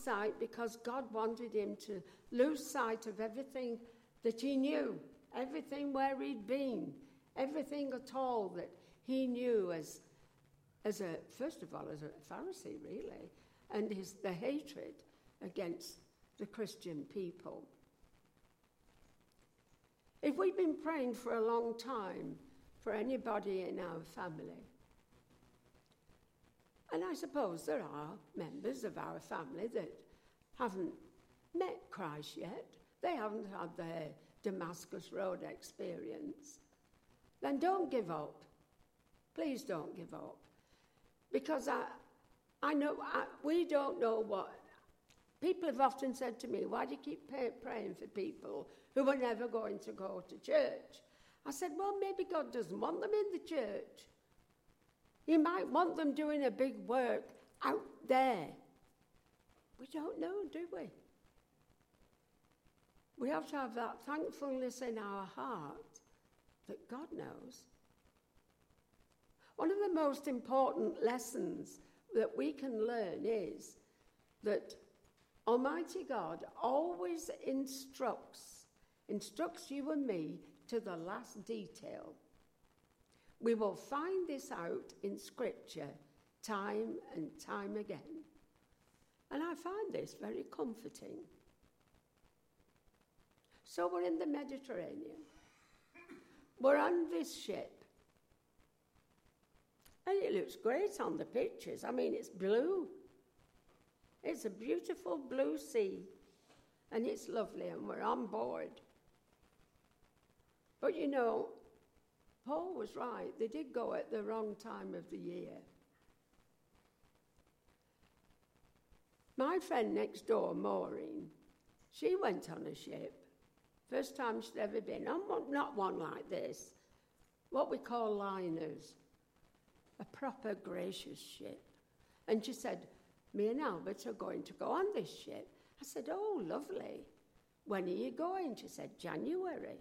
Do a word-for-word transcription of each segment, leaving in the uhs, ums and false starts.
sight because God wanted him to lose sight of everything that he knew, everything where he'd been, everything at all that he knew as, as a, first of all, as a Pharisee, really, and his the hatred against the Christian people. If we've been praying for a long time for anybody in our family, and I suppose there are members of our family that haven't met Christ yet, they haven't had their Damascus Road experience, then don't give up. Please don't give up. Because I, I know, I, we don't know what, people have often said to me, why do you keep pay, praying for people who are never going to go to church? I said, well, maybe God doesn't want them in the church. He might want them doing a big work out there. We don't know, do we? We have to have that thankfulness in our heart that God knows. One of the most important lessons that we can learn is that Almighty God always instructs, instructs you and me to the last detail. We will find this out in Scripture time and time again. And I find this very comforting. So we're in the Mediterranean. We're on this ship. And it looks great on the pictures. I mean, it's blue. It's a beautiful blue sea. And it's lovely, and we're on board. But you know, Paul was right. They did go at the wrong time of the year. My friend next door, Maureen, she went on a ship. First time she'd ever been. On one, not one like this. What we call liners. A proper gracious ship. And she said, me and Albert are going to go on this ship. I said, oh, lovely. When are you going? She said, January.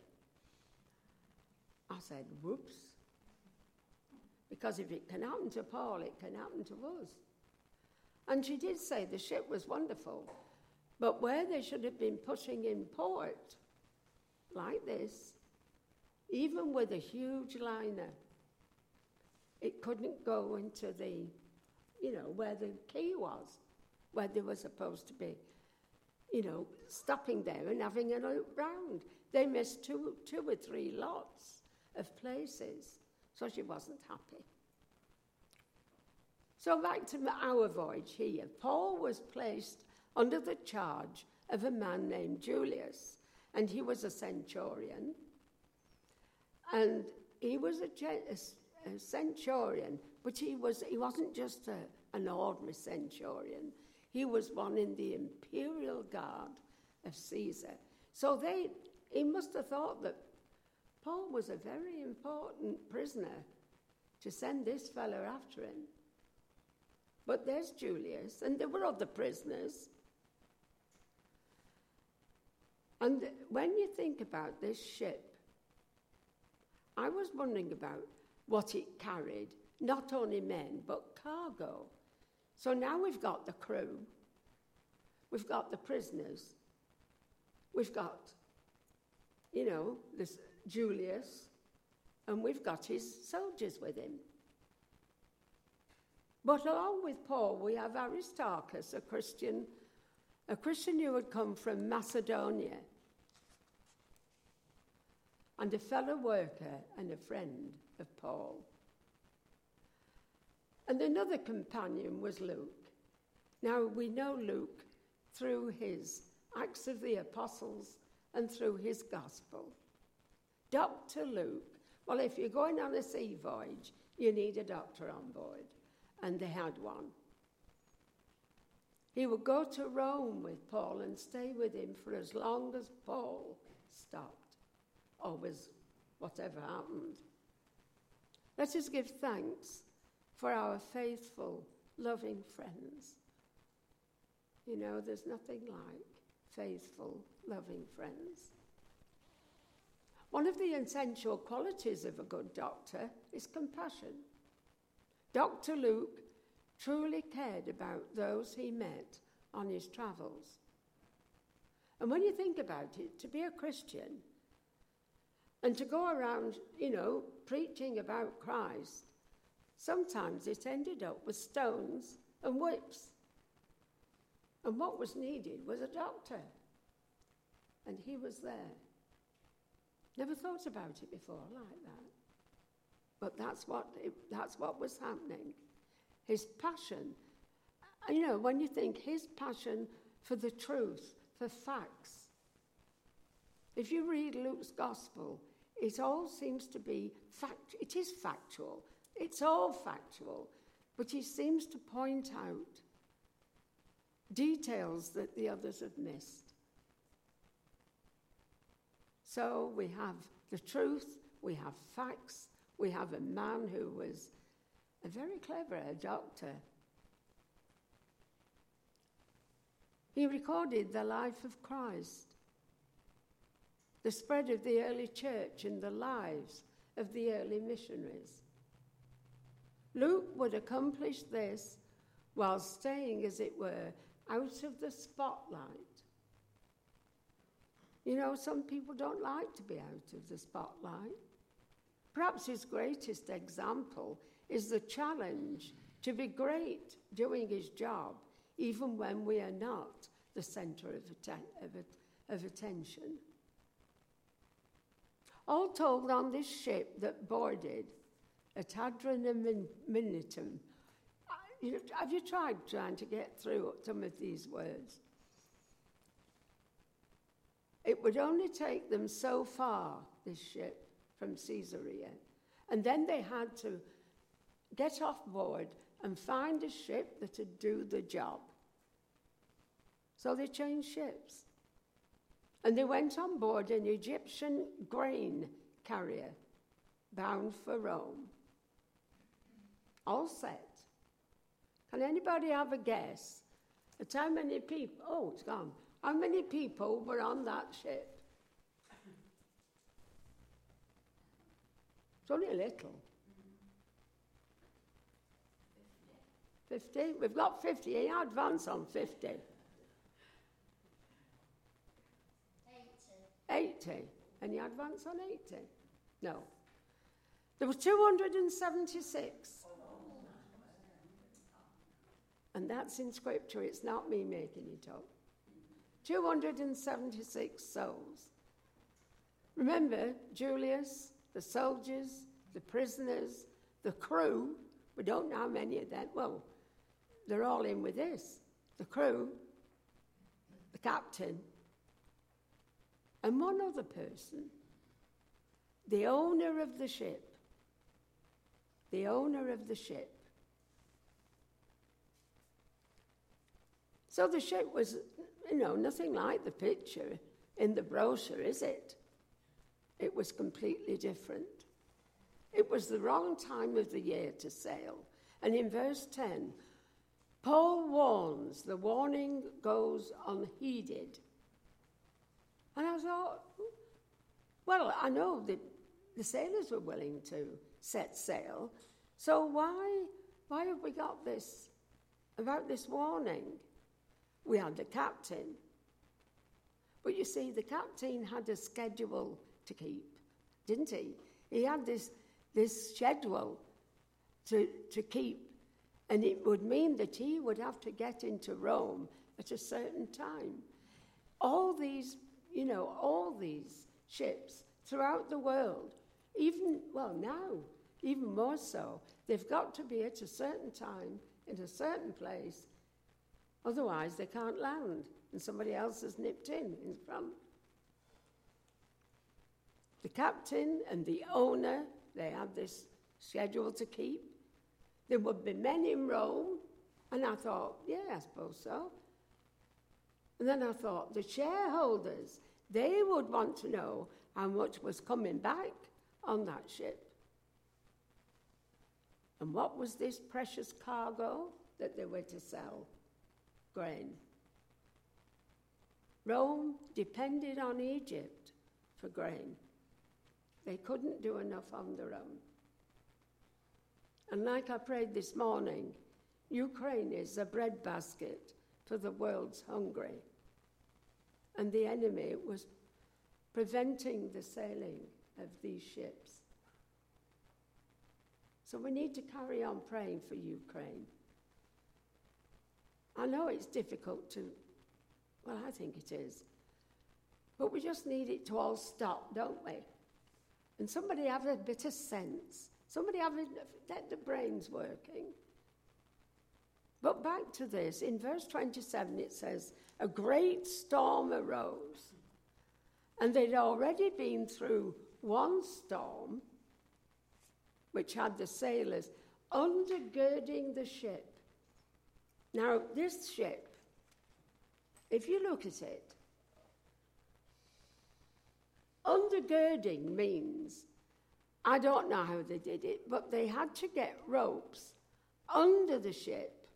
I said, whoops. Because if it can happen to Paul, it can happen to us. And she did say the ship was wonderful, but where they should have been putting in port, like this, even with a huge liner, it couldn't go into the, you know, where the quay was, where they were supposed to be, you know, stopping there and having a look round. They missed two, two or three lots of places, so she wasn't happy. So back to our voyage here. Paul was placed under the charge of a man named Julius, and he was a centurion. And he was a, a, a centurion, but he, was, he wasn't just a, an ordinary centurion. He was one in the imperial guard of Caesar. So they, he must have thought that Paul was a very important prisoner to send this fellow after him. But there's Julius, and there were other prisoners. And when you think about this ship, I was wondering about what it carried, not only men, but cargo. So now we've got the crew, we've got the prisoners, we've got, you know, this Julius, and we've got his soldiers with him. But along with Paul, we have Aristarchus, a Christian, a Christian who had come from Macedonia, and a fellow worker and a friend of Paul. And another companion was Luke. Now, we know Luke through his Acts of the Apostles and through his Gospel. Doctor Luke, well, if you're going on a sea voyage, you need a doctor on board. And they had one. He would go to Rome with Paul and stay with him for as long as Paul stopped, or was whatever happened. Let us give thanks for our faithful, loving friends. You know, there's nothing like faithful, loving friends. One of the essential qualities of a good doctor is compassion. Doctor Luke truly cared about those he met on his travels. And when you think about it, to be a Christian and to go around, you know, preaching about Christ, sometimes it ended up with stones and whips. And what was needed was a doctor. And he was there. Never thought about it before like that. But that's what it, that's what was happening. His passion. You know, when you think his passion for the truth, for facts. If you read Luke's gospel, it all seems to be fact. It is factual. It's all factual. But he seems to point out details that the others have missed. So we have the truth, we have facts, we have a man who was a very clever a doctor. He recorded the life of Christ, the spread of the early church and the lives of the early missionaries. Luke would accomplish this while staying, as it were, out of the spotlight. You know, some people don't like to be out of the spotlight. Perhaps his greatest example is the challenge to be great doing his job, even when we are not the centre of, atten- of, a- of attention. All told, on this ship that boarded at Adramyttium, you know, have you tried trying to get through some of these words? It would only take them so far, this ship, from Caesarea. And then they had to get off board and find a ship that would do the job. So they changed ships. And they went on board an Egyptian grain carrier bound for Rome. All set. Can anybody have a guess at how many people, oh, it's gone, how many people were on that ship? It's only a little. fifty? We've got fifty. In advance on fifty. eighty. eighty. Any advance on eighty? No. There were two hundred seventy-six. And that's in Scripture. It's not me making it up. two hundred seventy-six souls. Remember, Julius, the soldiers, the prisoners, the crew. We don't know how many of them. Well, they're all in with this. The crew, the captain, and one other person. The owner of the ship. The owner of the ship. So the ship was, you know, nothing like the picture in the brochure, is it? It was completely different. It was the wrong time of the year to sail. And in verse ten, Paul warns, the warning goes unheeded. And I thought, well, I know that the sailors were willing to set sail, so why, why have we got this, about this warning? We had the captain. But you see, the captain had a schedule to keep, didn't he? He had this, this schedule to, to keep, and it would mean that he would have to get into Rome at a certain time. All these, you know, all these ships throughout the world, even, well, now, even more so, they've got to be at a certain time, in a certain place. Otherwise, they can't land, and somebody else has nipped in in front. The captain and the owner, they had this schedule to keep. There would be men in Rome, and I thought, yeah, I suppose so. And then I thought, the shareholders, they would want to know how much was coming back on that ship. And what was this precious cargo that they were to sell? Grain. Rome depended on Egypt for grain. They couldn't do enough on their own. And like I prayed this morning, Ukraine is a breadbasket for the world's hungry. And the enemy was preventing the sailing of these ships. So we need to carry on praying for Ukraine. I know it's difficult to, well, I think it is. But we just need it to all stop, don't we? And somebody have a bit of sense. Somebody have a, get the brains working. But back to this, in verse twenty-seven it says, a great storm arose. And they'd already been through one storm, which had the sailors undergirding the ship. Now, this ship, if you look at it, undergirding means, I don't know how they did it, but they had to get ropes under the ship,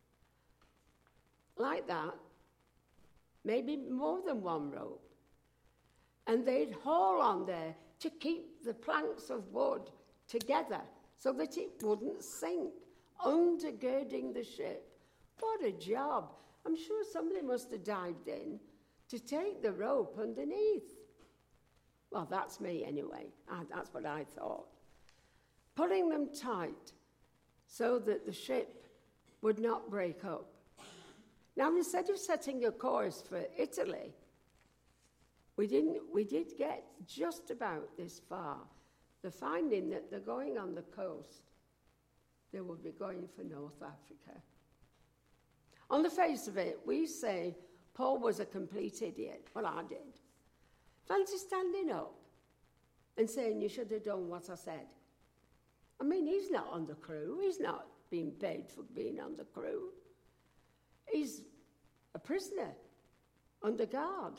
like that, maybe more than one rope. And they'd haul on there to keep the planks of wood together so that it wouldn't sink, undergirding the ship. What a job. I'm sure somebody must have dived in to take the rope underneath. Well, that's me anyway. I, that's what I thought. Pulling them tight so that the ship would not break up. Now, instead of setting a course for Italy, we didn't. We did get just about this far. The finding that they're going on the coast, they will be going for North Africa. On the face of it, we say Paul was a complete idiot. Well, I did. Fancy standing up and saying you should have done what I said. I mean, he's not on the crew. He's not being paid for being on the crew. He's a prisoner under guard.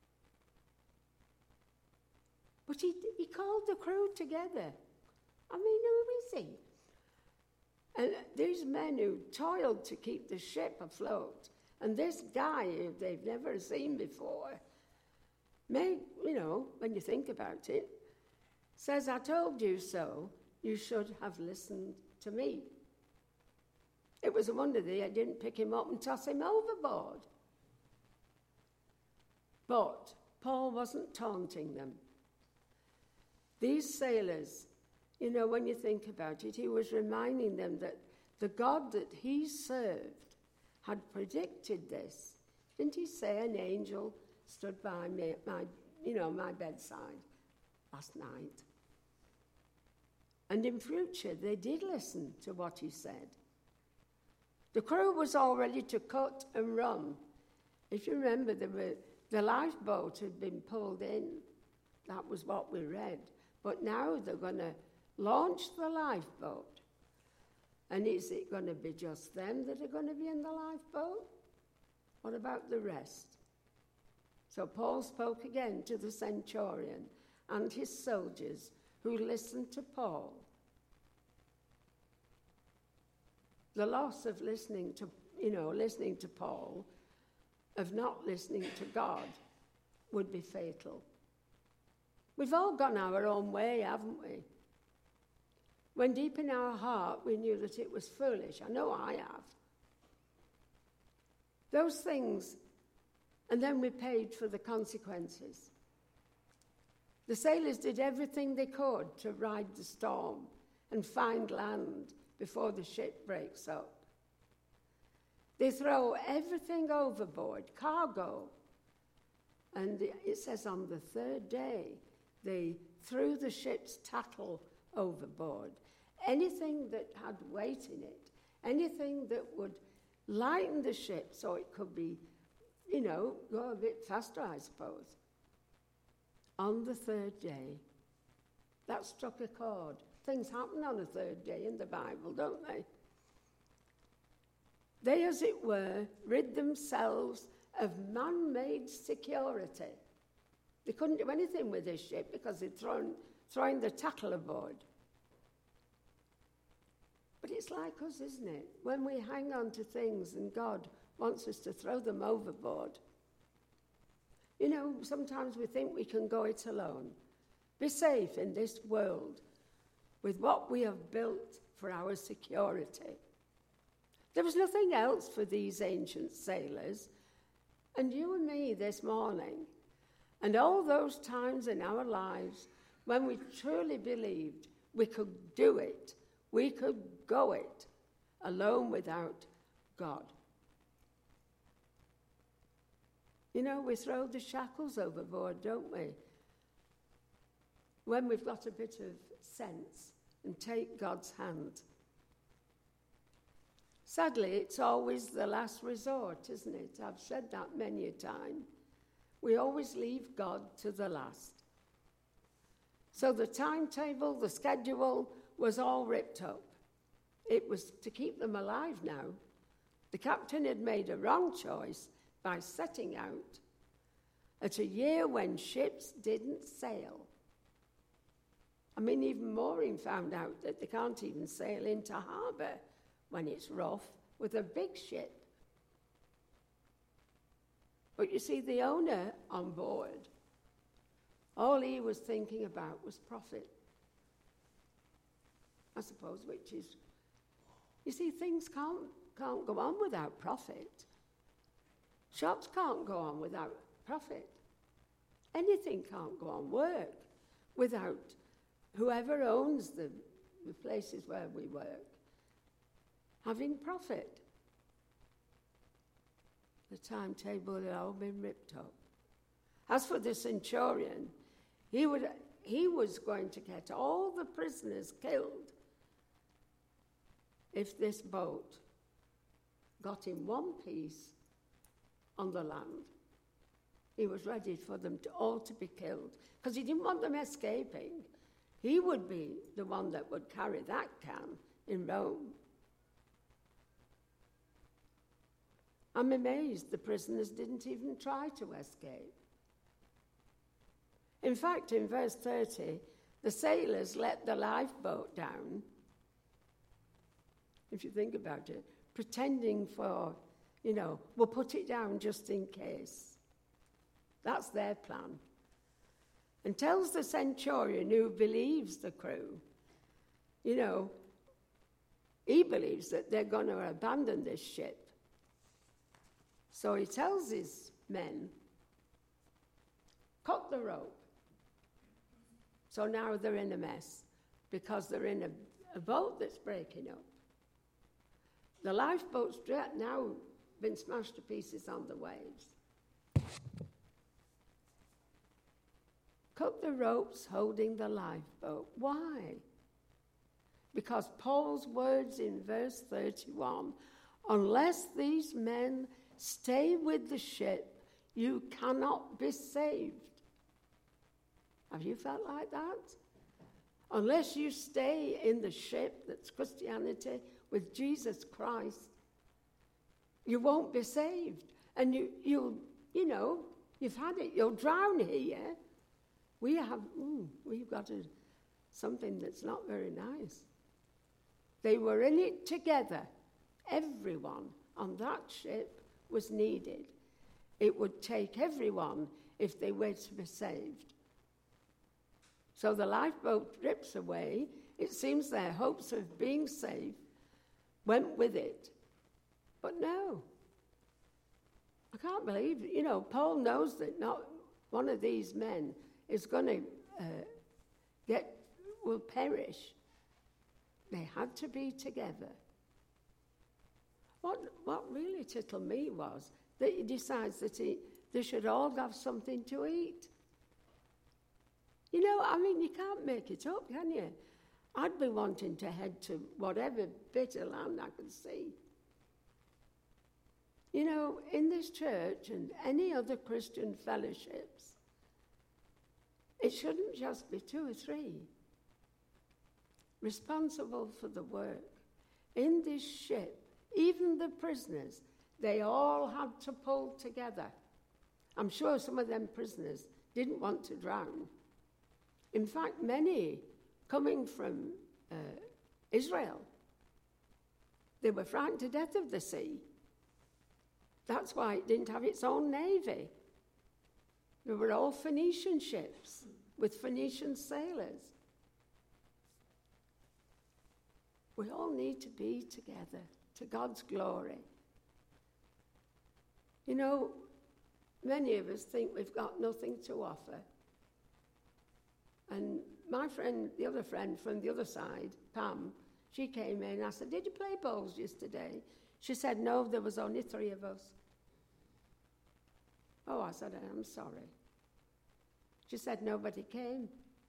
But he, he called the crew together. I mean, who is he? And these men who toiled to keep the ship afloat, and this guy who they've never seen before, may, you know, when you think about it, says, I told you so, you should have listened to me. It was a wonder they didn't pick him up and toss him overboard. But Paul wasn't taunting them. These sailors, you know, when you think about it, he was reminding them that the God that he served had predicted this. Didn't he say an angel stood by me, my, you know, my bedside last night? And in future, they did listen to what he said. The crew was all ready to cut and run. If you remember, there were, the lifeboat had been pulled in. That was what we read. But now they're going to launch the lifeboat. And is it going to be just them that are going to be in the lifeboat? What about the rest? So Paul spoke again to the centurion and his soldiers who listened to Paul. The loss of listening to, you know, listening to Paul, of not listening to God, would be fatal. We've all gone our own way, haven't we? When deep in our heart we knew that it was foolish. I know I have. Those things, and then we paid for the consequences. The sailors did everything they could to ride the storm and find land before the ship breaks up. They throw everything overboard, cargo. And it says on the third day, they threw the ship's tackle overboard. Anything that had weight in it, anything that would lighten the ship so it could be, you know, go a bit faster, I suppose. On the third day, that struck a chord. Things happen on the third day in the Bible, don't they? They, as it were, rid themselves of man-made security. They couldn't do anything with this ship because they'd thrown, thrown the tackle aboard. But it's like us, isn't it? When we hang on to things and God wants us to throw them overboard. You know, sometimes we think we can go it alone. Be safe in this world with what we have built for our security. There was nothing else for these ancient sailors. And you and me this morning, and all those times in our lives when we truly believed we could do it, we could go it alone without God. You know, we throw the shackles overboard, don't we? When we've got a bit of sense and take God's hand. Sadly, it's always the last resort, isn't it? I've said that many a time. We always leave God to the last. So the timetable, the schedule was all ripped up. It was to keep them alive now. The captain had made a wrong choice by setting out at a year when ships didn't sail. I mean, even Mooring found out that they can't even sail into harbour when it's rough with a big ship. But you see, the owner on board, all he was thinking about was profit. I suppose, which is, you see, things can't, can't go on without profit. Shops can't go on without profit. Anything can't go on, work, without whoever owns the, the places where we work having profit. The timetable had all been ripped up. As for the centurion, he would he was going to get all the prisoners killed if this boat got in one piece on the land. He was ready for them to, all to be killed because he didn't want them escaping. He would be the one that would carry that can in Rome. I'm amazed the prisoners didn't even try to escape. In fact, in verse thirty, the sailors let the lifeboat down, if you think about it, pretending for, you know, we'll put it down just in case. That's their plan. And tells the centurion who believes the crew, you know, he believes that they're going to abandon this ship. So he tells his men, cut the rope. So now they're in a mess because they're in a, a boat that's breaking up. The lifeboat's now been smashed to pieces on the waves. Cut the ropes holding the lifeboat. Why? Because Paul's words in verse thirty-one, unless these men stay with the ship, you cannot be saved. Have you felt like that? Unless you stay in the ship that's Christianity with Jesus Christ, you won't be saved. And you, you'll, you know, you've had it. You'll drown here. We have, ooh, we've got a, something that's not very nice. They were in it together. Everyone on that ship was needed. It would take everyone if they were to be saved. So the lifeboat drifts away. It seems their hopes of being saved went with it. But no. I can't believe it. You know, Paul knows that not one of these men is going to uh, get, will perish. They had to be together. What what really tickled me was that he decides that he, they should all have something to eat. You know, I mean, you can't make it up, can you? I'd be wanting to head to whatever bit of land I could see. You know, in this church and any other Christian fellowships, it shouldn't just be two or three responsible for the work. In this ship, even the prisoners, they all had to pull together. I'm sure some of them prisoners didn't want to drown. In fact, many coming from uh, Israel, they were frightened to death of the sea. That's why it didn't have its own navy. They were all Phoenician ships with Phoenician sailors. We all need to be together. to God's glory. You know, many of us think we've got nothing to offer. And my friend, the other friend from the other side, Pam, she came in and I said, did you play bowls yesterday? She said, no, there was only three of us. Oh, I said, I'm sorry. She said, nobody came.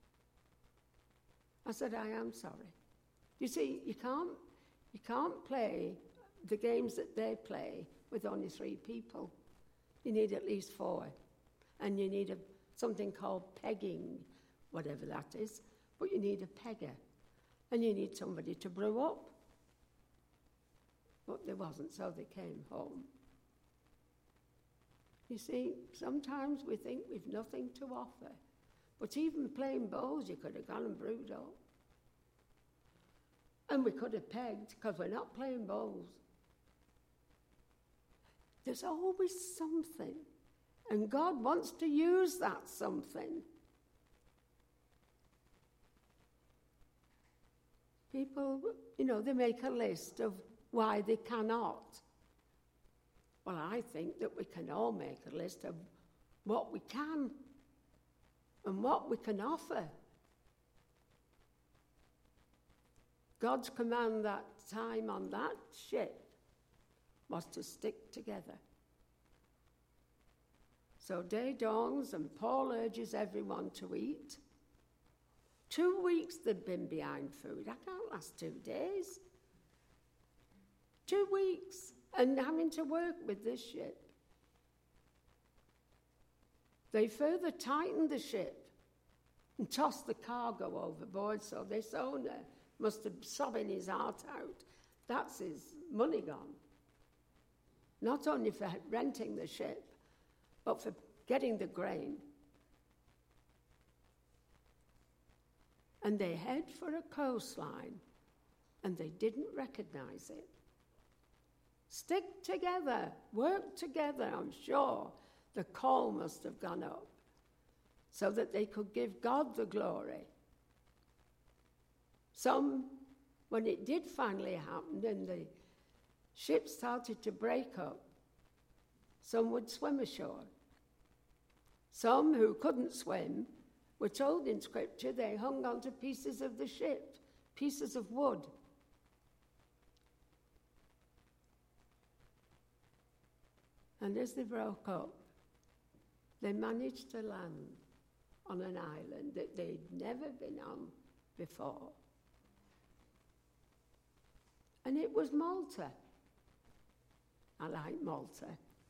I said, I am sorry. You see, you can't, you can't play the games that they play with only three people. You need at least four. And you need a, something called pegging, whatever that is. But you need a pegger. And you need somebody to brew up. But there wasn't, so they came home. You see, sometimes we think we've nothing to offer. But even playing bowls, you could have gone and brewed up. And we could have pegged, because we're not playing bowls. There's always something. And God wants to use that something. People, you know, they make a list of why they cannot. Well, I think that we can all make a list of what we can and what we can offer. God's command that time on that ship was to stick together. So day dawns and Paul urges everyone to eat. Two weeks they've been behind food. I can't last two days. Two weeks and having to work with this ship. They further tightened the ship and tossed the cargo overboard, so this owner must have sobbing his heart out. That's his money gone. Not only for renting the ship, but for getting the grain. And they head for a coastline, and they didn't recognize it. Stick together, work together, I'm sure. The call must have gone up so that they could give God the glory. Some, when it did finally happen and the ship started to break up, some would swim ashore. Some who couldn't swim were told in Scripture they hung onto pieces of the ship, pieces of wood. And as they broke up, they managed to land on an island that they'd never been on before. And it was Malta. I like Malta.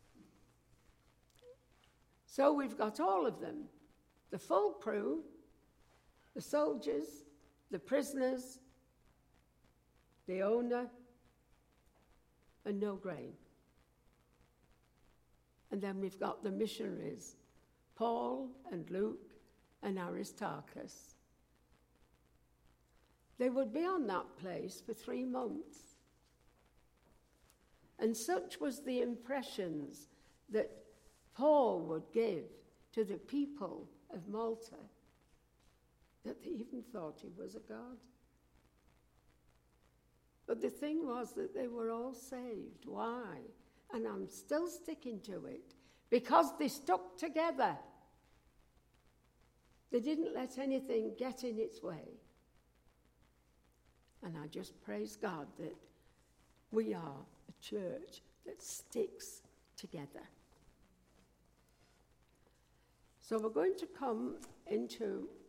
So we've got all of them. The full crew, the soldiers, the prisoners, the owner, and no grain. And then we've got the missionaries, Paul and Luke and Aristarchus. They would be on that place for three months. And such was the impressions that Paul would give to the people of Malta that they even thought he was a god. But the thing was that they were all saved. Why? And I'm still sticking to it. Because they stuck together. They didn't let anything get in its way. And I just praise God that we are a church that sticks together. So we're going to come into